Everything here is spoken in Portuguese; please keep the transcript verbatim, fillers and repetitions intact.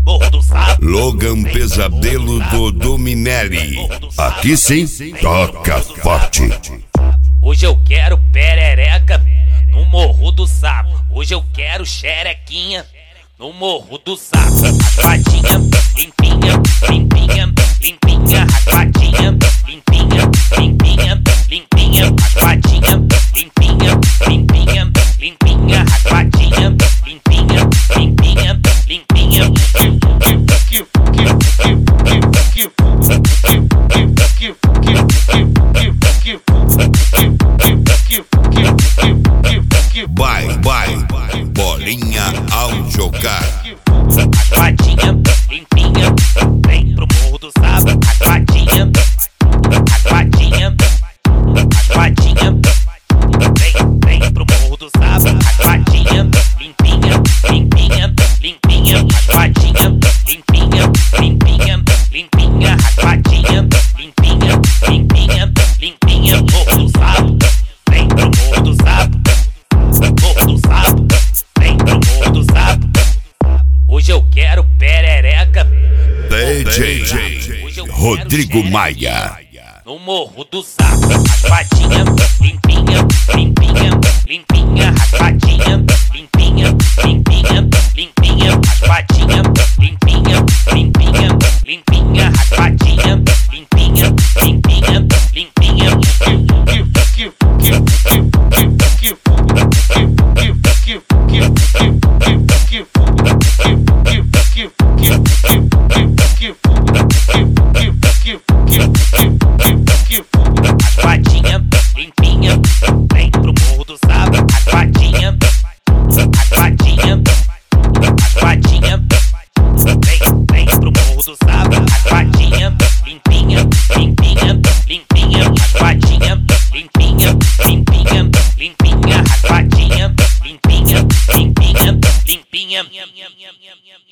Morro do Sapo. Logan Pesadelo do Dominelli. Aqui sim, toca forte. Hoje eu quero perereca no Morro do Sapo. Hoje eu quero xerequinha no Morro do Sapo. Raspadinha, limpinha, limpinha, limpinha. Raspadinha, limpinha, limpinha, limpinha. Raspadinha, limpinha, limpinha, limpinha. Raspadinha, limpinha, limpinha, limpinha. Vai, vai, bolinha ao jogar. Raspadinha, limpinha, vem pro Morro do Sapo. Raspadinha, raspadinha, raspadinha, vem, vem pro Morro do Sapo. Raspadinha, limpinha, limpinha, limpinha. Raspadinha, limpinha, limpinha, limpinha. Raspadinha, limpinha, limpinha, limpinha. Morro do Sapo, vem pro Morro do Sapo. Morro do Sapo, vem pro Morro do Sapo. Hoje eu quero perereca D J Rodrigo Maia no Morro do Sapo. Raspadinha, limpinha, limpinha, limpinha. Raspadinha, limpinha, limpinha, limpinha. Raspadinha, limpinha, limpinha, limpinha. Raspadinha, limpinha, limpinha, limpinha. Raspadinha, limpinha, vem pro Morro do Sapo. Raspadinha, raspadinha, raspadinha, vem, vem pro Morro do Sapo. Raspadinha, limpinha, limpinha, limpinha. Raspadinha, limpinha, limpinha, limpinha. Raspadinha, limpinha, limpinha, limpinha.